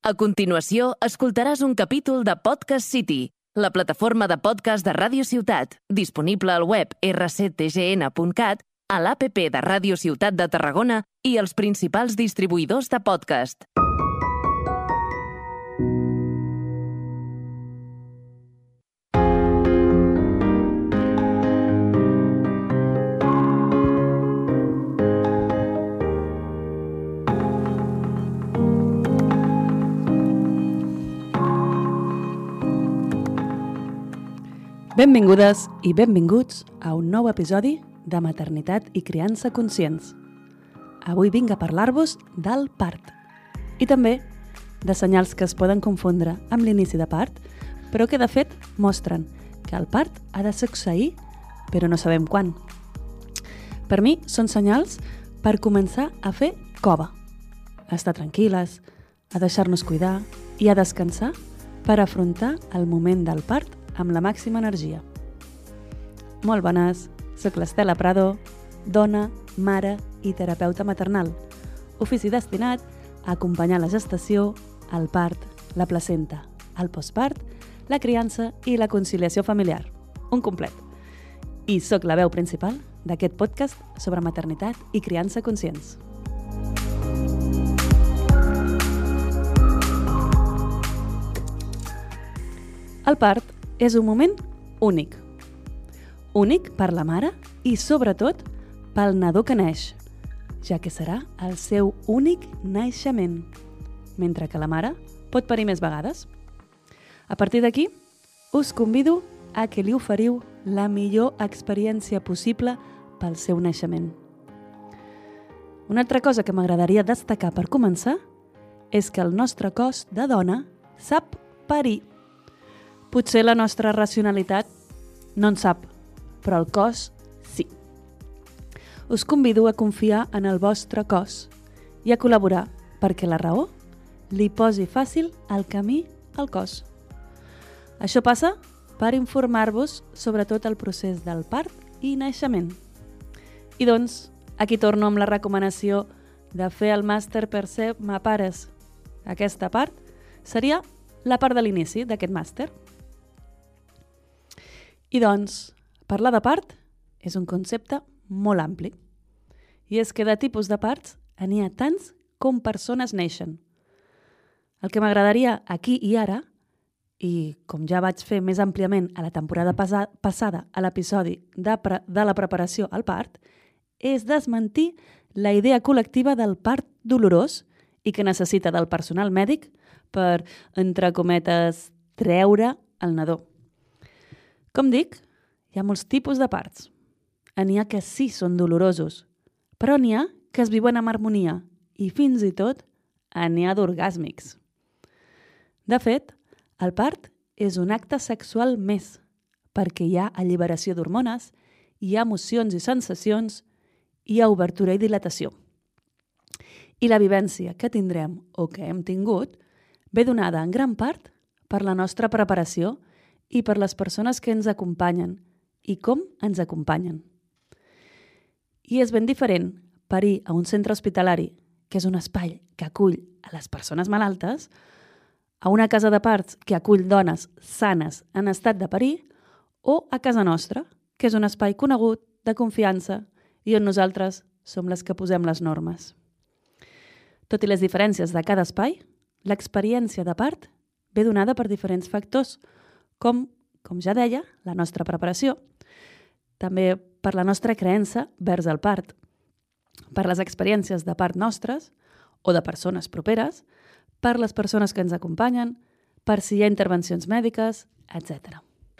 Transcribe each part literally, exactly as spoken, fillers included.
A continuació, escoltaràs un capítol de Podcast City, la plataforma de podcast de Ràdio Ciutat, disponible al web erre ce te ge ene punt cat, a l'A P P de Ràdio Ciutat de Tarragona i els principals distribuïdors de podcast. Benvingudes i benvinguts a un nou episodi de Maternitat i Criança Conscients. Avui vinc a parlar-vos del part i també de senyals que es poden confondre amb l'inici de part, però que de fet mostren que el part ha de succeir, però no sabem quan. Per mi són senyals per començar a fer cova, a estar tranquil·les, a deixar-nos cuidar i a descansar per afrontar el moment del part amb la màxima energia. Molt bones, soc l'Estela Prado, dona, mare i terapeuta maternal, ofici destinat a acompanyar la gestació, el part, la placenta, el postpart, la criança i la conciliació familiar, un complet. I soc la veu principal d'aquest podcast sobre maternitat i criança conscients. El part és un moment únic. Únic per la mare i, sobretot, pel nadó que neix, ja que serà el seu únic naixement, mentre que la mare pot parir més vegades. A partir d'aquí, us convido a que li oferiu la millor experiència possible pel seu naixement. Una altra cosa que m'agradaria destacar per començar és que el nostre cos de dona sap parir. Potser la nostra racionalitat no en sap, però el cos sí. Us convido a confiar en el vostre cos i a col·laborar perquè la raó li posi fàcil el camí al cos. Això passa per informar-vos sobre tot el procés del part i naixement. I doncs, aquí torno amb la recomanació de fer el màster per ser mapares. Aquesta part seria la part de l'inici d'aquest màster. I doncs, parlar de part és un concepte molt ampli. I és que de tipus de parts n'hi ha tants com persones neixen. El que m'agradaria aquí i ara, i com ja vaig fer més àmpliament a la temporada pasa- passada a l'episodi de, pre- de la preparació al part, és desmentir la idea col·lectiva del part dolorós i que necessita del personal mèdic per, entre cometes, treure el nadó. Com dic, hi ha molts tipus de parts. N'hi ha que sí són dolorosos, però n'hi ha que es viuen amb harmonia i fins i tot n'hi ha d'orgàsmics. De fet, el part és un acte sexual més, perquè hi ha alliberació d'hormones, hi ha emocions i sensacions, hi ha obertura i dilatació. I la vivència que tindrem o que hem tingut ve donada en gran part per la nostra preparació i per les persones que ens acompanyen i com ens acompanyen. I és ben diferent parir a un centre hospitalari, que és un espai que acull a les persones malaltes, a una casa de parts que acull dones sanes en estat de parir, o a casa nostra, que és un espai conegut, de confiança, i on nosaltres som les que posem les normes. Tot i les diferències de cada espai, l'experiència de part ve donada per diferents factors, com, com ja deia, la nostra preparació, també per la nostra creença vers el part, per les experiències de part nostres o de persones properes, per les persones que ens acompanyen, per si hi ha intervencions mèdiques, etcètera.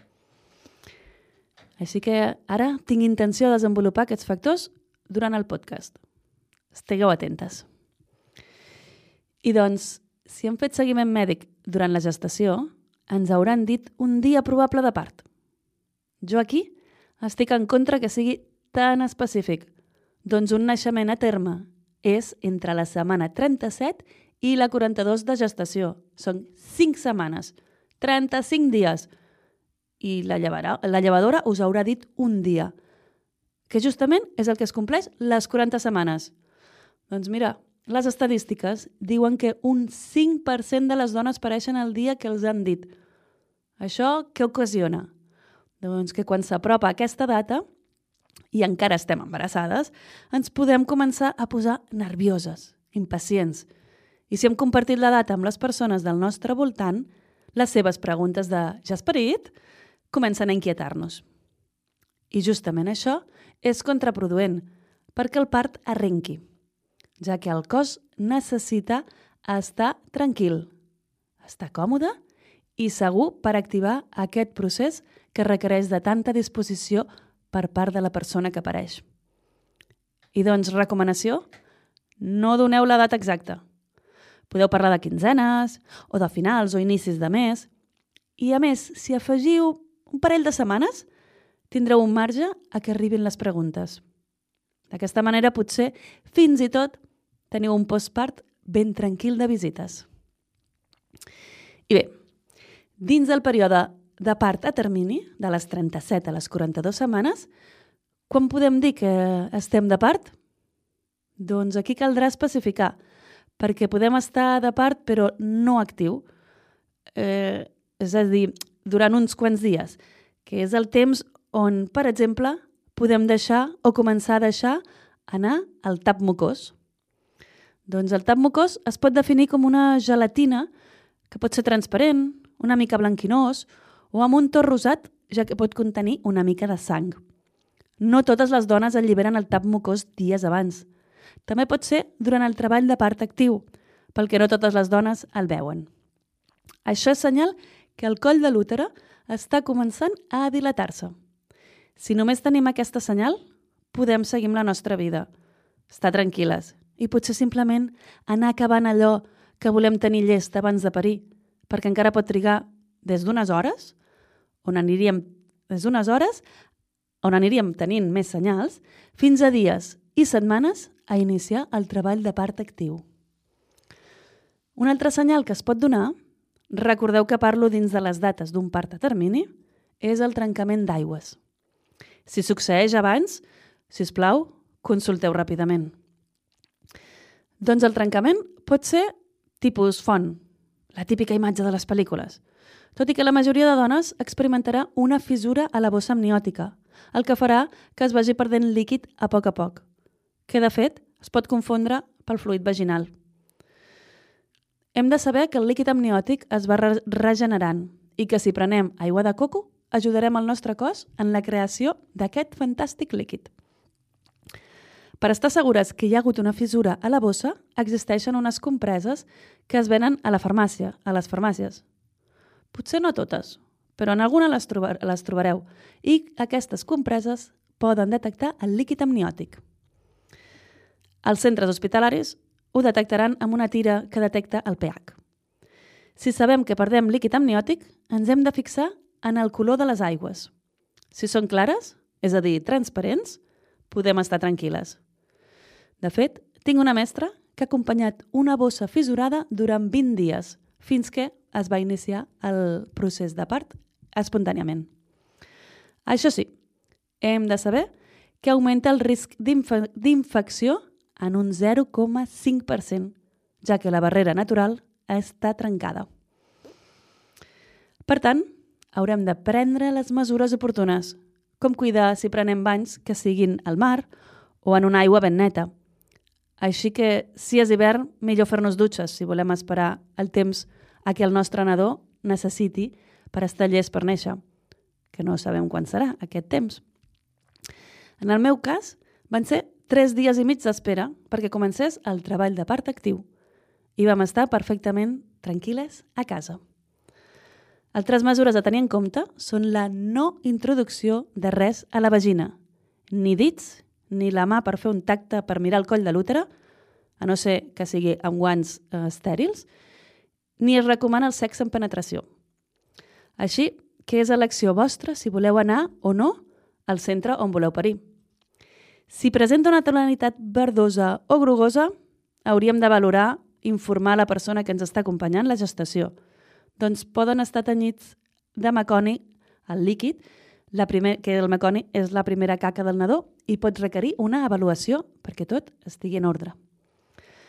Així que ara tinc intenció de desenvolupar aquests factors durant el podcast. Estigueu atentes. I doncs, si hem fet seguiment mèdic durant la gestació, ens hauran dit un dia probable de part. Jo aquí estic en contra que sigui tan específic, doncs un naixement a terme és entre la setmana trenta-set i la quaranta-dos de gestació. Són cinc setmanes, trenta-cinc dies. I la, llevarà, la llevadora us haurà dit un dia, que justament és el que es compleix les quaranta setmanes. Doncs mira, les estadístiques diuen que un cinc per cent de les dones pareixen el dia que els han dit. Això què ocasiona? Doncs que quan s'apropa aquesta data, i encara estem embarassades, ens podem començar a posar nervioses, impacients. I si hem compartit la data amb les persones del nostre voltant, les seves preguntes de «ja has parit?» comencen a inquietar-nos. I justament això és contraproduent, perquè el part arrenqui, ja que el cos necessita estar tranquil, estar còmode i segur per activar aquest procés que requereix de tanta disposició per part de la persona que apareix. I doncs, recomanació? No doneu la data exacta. Podeu parlar de quinzenes, o de finals o inicis de mes. I a més, si afegiu un parell de setmanes, tindreu un marge a que arribin les preguntes. D'aquesta manera, potser, fins i tot, teniu un postpart ben tranquil de visites. I bé, dins del període de part a termini, de les trenta-set a les quaranta-dues setmanes, quan podem dir que estem de part? Doncs aquí caldrà especificar, perquè podem estar de part però no actiu. Eh, és a dir, durant uns quants dies, que és el temps on, per exemple, podem deixar o començar a deixar anar al tap mucós. Doncs el tap mucós es pot definir com una gelatina que pot ser transparent, una mica blanquinós o amb un to rosat, ja que pot contenir una mica de sang. No totes les dones alliberen el tap mucós dies abans. També pot ser durant el treball de part actiu, pel que no totes les dones el veuen. Això és senyal que el coll de l'útere està començant a dilatar-se. Si només tenim aquesta senyal, podem seguir amb la nostra vida, estar tranquil·les i potser simplement anar acabant allò que volem tenir llest abans de parir, perquè encara pot trigar des d'unes hores, on aniríem, des d'unes hores on aniríem tenint més senyals, fins a dies i setmanes a iniciar el treball de part actiu. Un altre senyal que es pot donar, recordeu que parlo dins de les dates d'un part a termini, és el trencament d'aigües. Si succeeix abans, si us plau, consulteu ràpidament. Doncs el trencament pot ser tipus font, la típica imatge de les pel·lícules, tot i que la majoria de dones experimentarà una fissura a la bossa amniòtica, el que farà que es vagi perdent líquid a poc a poc, que de fet es pot confondre pel fluid vaginal. Hem de saber que el líquid amniòtic es va re- regenerant i que si prenem aigua de coco ajudarem el nostre cos en la creació d'aquest fantàstic líquid. Per estar segures que hi ha hagut una fissura a la bossa, existeixen unes compreses que es venen a la farmàcia, a les farmàcies. Potser no totes, però en alguna les, trobar, les trobareu i aquestes compreses poden detectar el líquid amniòtic. Els centres hospitalaris ho detectaran amb una tira que detecta el pH. Si sabem que perdem líquid amniòtic, ens hem de fixar en el color de les aigües. Si són clares, és a dir, transparents, podem estar tranquil·les. De fet, tinc una mestra que ha acompanyat una bossa fissurada durant vint dies, fins que es va iniciar el procés de part espontàniament. Això sí, hem de saber que augmenta el risc d'infe- d'infecció en un zero coma cinc per cent, ja que la barrera natural està trencada. Per tant, haurem de prendre les mesures oportunes, com cuidar si prenem banys que siguin al mar o en una aigua ben neta. Així que, si és hivern, millor fer-nos dutxes si volem esperar el temps a què el nostre nadó necessiti per estar llest per néixer, que no sabem quan serà aquest temps. En el meu cas, van ser tres dies i mig d'espera perquè comencés el treball de part actiu i vam estar perfectament tranquil·les a casa. Altres mesures a tenir en compte són la no introducció de res a la vagina, ni dits, ni la mà per fer un tacte per mirar el coll de l'útere, a no ser que sigui amb guants eh, estèrils, ni es recomana el sexe en penetració. Així que és elecció vostra si voleu anar o no al centre on voleu parir. Si presenta una tonalitat verdosa o grogosa, hauríem de valorar informar la persona que ens està acompanyant la gestació. Doncs poden estar tenyits de meconi, el líquid, la primer, que el meconi és la primera caca del nadó i pot requerir una avaluació perquè tot estigui en ordre.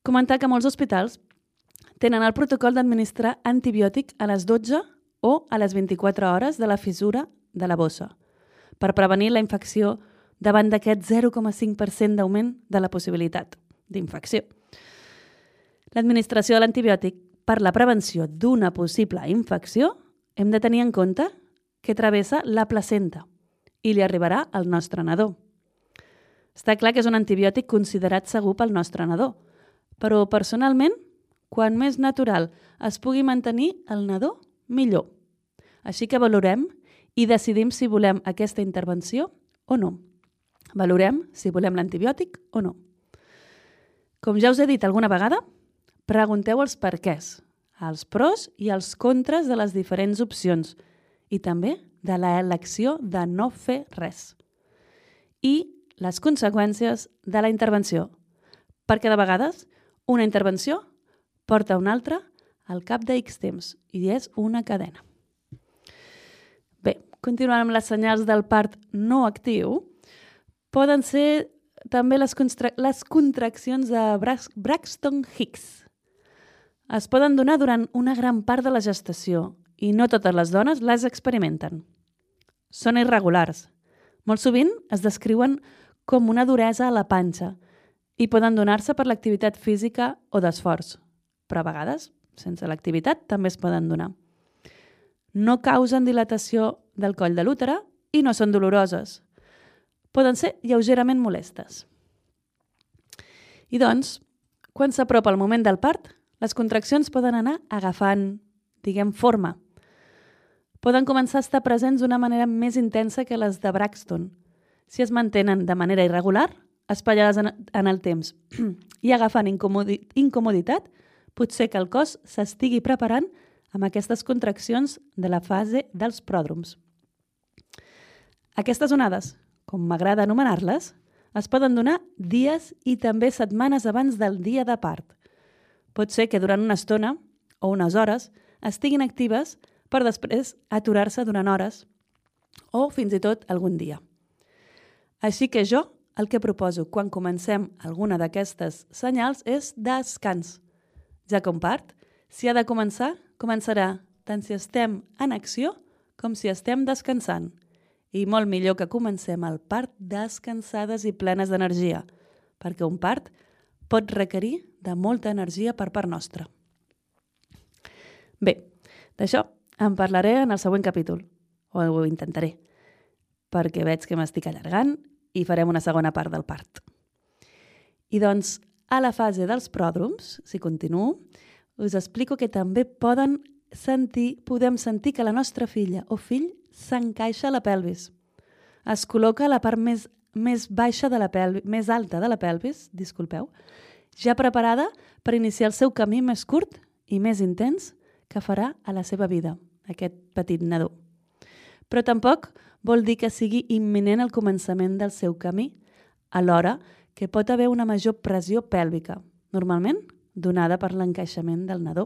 Comentar que molts hospitals tenen el protocol d'administrar antibiòtic a les dotze o a les vint-i-quatre hores de la fissura de la bossa, per prevenir la infecció davant d'aquest zero coma cinc per cent d'augment de la possibilitat d'infecció. L'administració de l'antibiòtic per la prevenció d'una possible infecció hem de tenir en compte que travessa la placenta i li arribarà al nostre nadó. Està clar que és un antibiòtic considerat segur pel nostre nadó, però personalment, quan més natural es pugui mantenir el nadó, millor. Així que valorem i decidim si volem aquesta intervenció o no. Valorem si volem l'antibiòtic o no. Com ja us he dit alguna vegada, pregunteu els perquès, els pros i els contres de les diferents opcions i també de l'elecció de no fer res. I les conseqüències de la intervenció, perquè de vegades una intervenció porta una altra al cap de X temps i és una cadena. Bé, continuant amb les senyals del part no actiu, poden ser també les, constra- les contraccions de Bra- Braxton Hicks. Es poden donar durant una gran part de la gestació i no totes les dones les experimenten. Són irregulars. Molt sovint es descriuen com una duresa a la panxa i poden donar-se per l'activitat física o d'esforç, però a vegades, sense l'activitat, també es poden donar. No causen dilatació del coll de l'útere i no són doloroses. Poden ser lleugerament molestes. I doncs, quan s'apropa el moment del part, les contraccions poden anar agafant, diguem, forma. Poden començar a estar presents d'una manera més intensa que les de Braxton, si es mantenen de manera irregular, espaiades en, en el temps i agafant incomodi- incomoditat, potser que el cos s'estigui preparant amb aquestes contraccions de la fase dels pròdroms. Aquestes onades, com m'agrada anomenar-les, es poden donar dies i també setmanes abans del dia de part. Pot ser que durant una estona o unes hores estiguin actives per després aturar-se durant hores o fins i tot algun dia. Així que jo el que proposo quan comencem alguna d'aquestes senyals és descans. Ja com part, si ha de començar, començarà tant si estem en acció com si estem descansant. I molt millor que comencem el part descansades i plenes d'energia, perquè un part pot requerir de molta energia per part nostra. Bé, d'això en parlaré en el següent capítol, o ho intentaré, perquè veig que m'estic allargant i farem una segona part del part. I doncs, a la fase dels pròdroms, si continuo, us explico que també poden sentir, podem sentir que la nostra filla o fill s'encaixa a la pelvis. Es col·loca a la part més, més baixa de la pelvis, més alta de la pelvis, disculpeu, ja preparada per iniciar el seu camí més curt i més intens que farà a la seva vida, aquest petit nadó. Però tampoc vol dir que sigui imminent el començament del seu camí, alhora que pot haver una major pressió pèlvica, normalment donada per l'encaixament del nadó.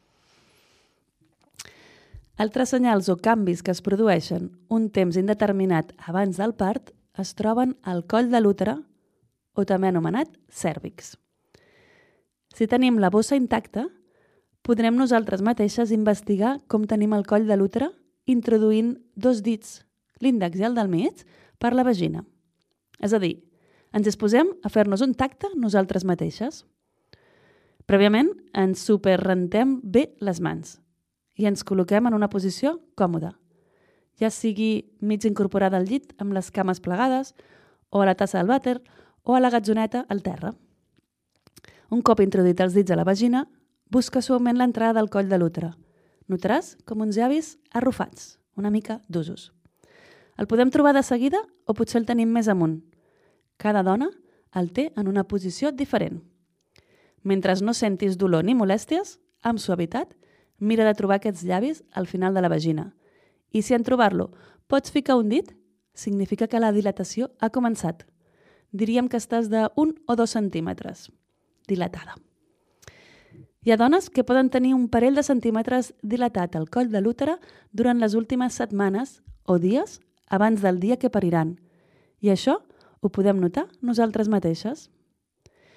Altres senyals o canvis que es produeixen un temps indeterminat abans del part es troben al coll de l'útere, o també anomenat cèrvix. Si tenim la bossa intacta, podrem nosaltres mateixes investigar com tenim el coll de l'útere introduint dos dits, l'índex i el del mig, per la vagina. És a dir, ens disposem a fer-nos un tacte nosaltres mateixes. Prèviament, ens superrentem bé les mans i ens col·loquem en una posició còmoda, ja sigui mig incorporada al llit amb les cames plegades o a la tassa del vàter o a la gatzoneta al terra. Un cop introduït els dits a la vagina, busca suaument l'entrada del coll de l'útere. Notaràs com uns llavis arrufats, una mica d'usos. El podem trobar de seguida o potser el tenim més amunt. Cada dona el té en una posició diferent. Mentre no sentis dolor ni molèsties, amb suavitat, mira de trobar aquests llavis al final de la vagina. I si en trobar-lo pots ficar un dit, significa que la dilatació ha començat. Diríem que estàs d'un o dos centímetres dilatada. Hi ha dones que poden tenir un parell de centímetres dilatat al coll de l'útere durant les últimes setmanes o dies abans del dia que pariran. I això ho podem notar nosaltres mateixes.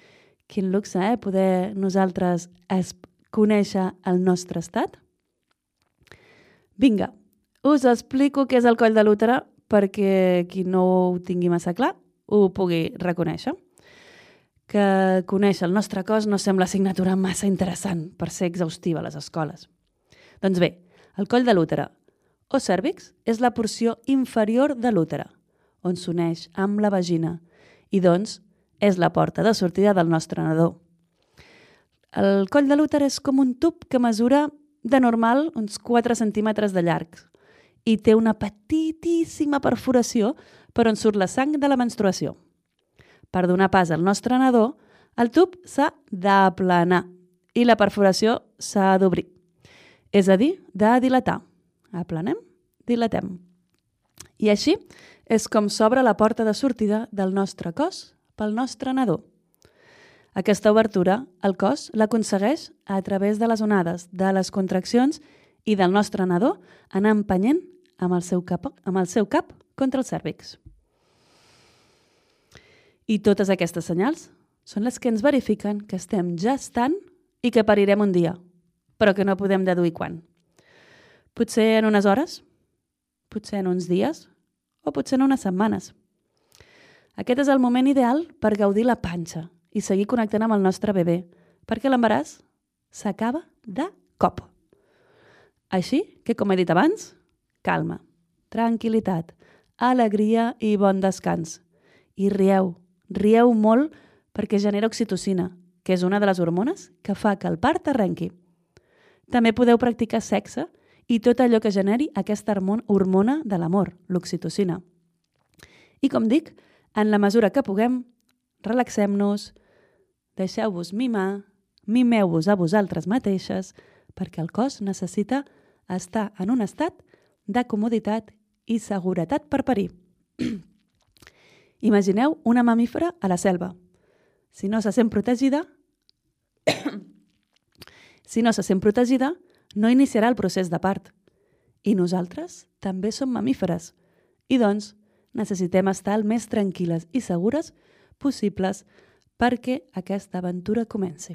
Quin luxe, eh? Poder nosaltres es conèixer el nostre estat. Vinga, us explico què és el coll de l'útere perquè qui no ho tingui massa clar ho pugui reconèixer. Que conèixer el nostre cos no sembla assignatura massa interessant per ser exhaustiva a les escoles. Doncs bé, el coll de l'útere o cèrvix és la porció inferior de l'útere, on s'uneix amb la vagina i, doncs, és la porta de sortida del nostre nadó. El coll de l'úter és com un tub que mesura de normal uns quatre centímetres de llarg i té una petitíssima perforació per on surt la sang de la menstruació. Per donar pas al nostre nadó, el tub s'ha d'aplanar i la perforació s'ha d'obrir, és a dir, de dilatar. Aplanem, dilatem. I així és com s'obre la porta de sortida del nostre cos pel nostre nadó. Aquesta obertura, el cos l'aconsegueix a través de les onades, de les contraccions i del nostre nadó anar empenyent amb el seu cap, amb el seu cap contra el cèrvix. I totes aquestes senyals són les que ens verifiquen que estem gestant i que parirem un dia, però que no podem deduir quan. Potser en unes hores, potser en uns dies o potser en unes setmanes. Aquest és el moment ideal per gaudir la panxa i seguir connectant amb el nostre bebè, perquè l'embaràs s'acaba de cop. Així que, com he dit abans, calma, tranquil·litat, alegria i bon descans. I rieu, rieu molt perquè genera oxitocina, que és una de les hormones que fa que el part arrenqui. També podeu practicar sexe i tot allò que generi aquesta hormona de l'amor, l'oxitocina. I com dic, en la mesura que puguem, relaxem-nos, deixeu-vos mimar, mimeu-vos a vosaltres mateixes, perquè el cos necessita estar en un estat de comoditat i seguretat per parir. Imagineu una mamífera a la selva. Si no se sent protegida, si no se sent protegida, no iniciarà el procés de part. I nosaltres també som mamíferes. I doncs, necessitem estar el més tranquil·les i segures possibles perquè aquesta aventura comenci.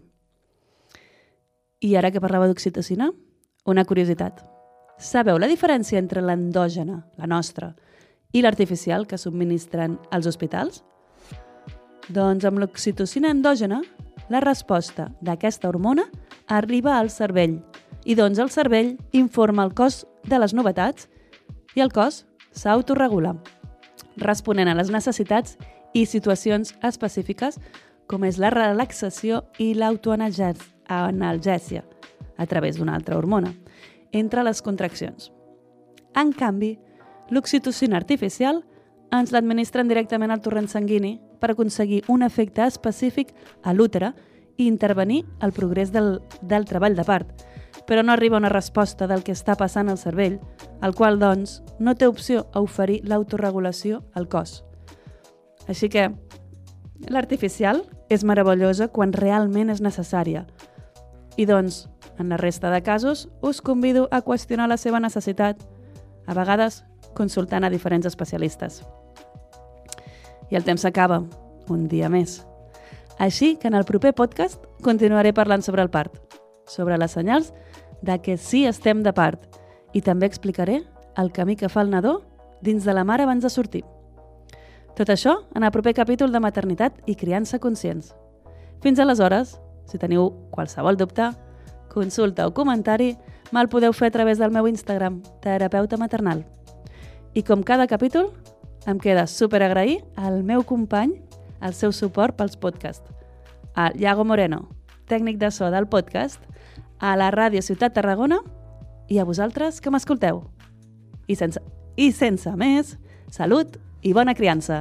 I ara que parlava d'oxitocina, una curiositat. Sabeu la diferència entre l'endògena, la nostra, i l'artificial que subministren als hospitals? Doncs amb l'oxitocina endògena, la resposta d'aquesta hormona arriba al cervell i doncs el cervell informa el cos de les novetats i el cos s'autoregula, responent a les necessitats i situacions específiques com és la relaxació i l'autoanalgèsia a través d'una altra hormona, entre les contraccions. En canvi, l'oxitocina artificial ens l'administren directament al torrent sanguini per aconseguir un efecte específic a l'útere i intervenir el progrés del, del treball de part, però no arriba una resposta del que està passant al cervell, el qual, doncs, no té opció a oferir l'autoregulació al cos. Així que l'artificial és meravellosa quan realment és necessària. I, doncs, en la resta de casos, us convido a qüestionar la seva necessitat, a vegades consultant a diferents especialistes. I el temps s'acaba, un dia més. Així que en el proper podcast continuaré parlant sobre el part, sobre les senyals de que sí estem de part i també explicaré el camí que fa el nadó dins de la mare abans de sortir. Tot això en el proper capítol de Maternitat i Criança Conscients. Fins aleshores, si teniu qualsevol dubte, consulta o comentari, me'l podeu fer a través del meu Instagram, terapeuta maternal. I com cada capítol, em queda superagrair al meu company el seu suport pels podcasts. A Iago Moreno, tècnic de so del podcast, a la Ràdio Ciutat Tarragona i a vosaltres que m'escolteu. I sense, I sense més, salut i bona criança!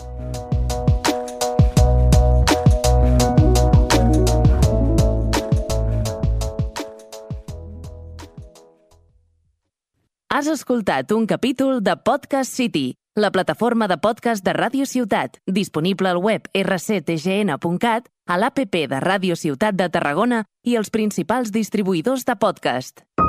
Has escoltat un capítol de Podcast City, la plataforma de podcast de Ràdio Ciutat, disponible al web erre ce te ge ene punt cat, a l'app de Ràdio Ciutat de Tarragona i els principals distribuïdors de podcast.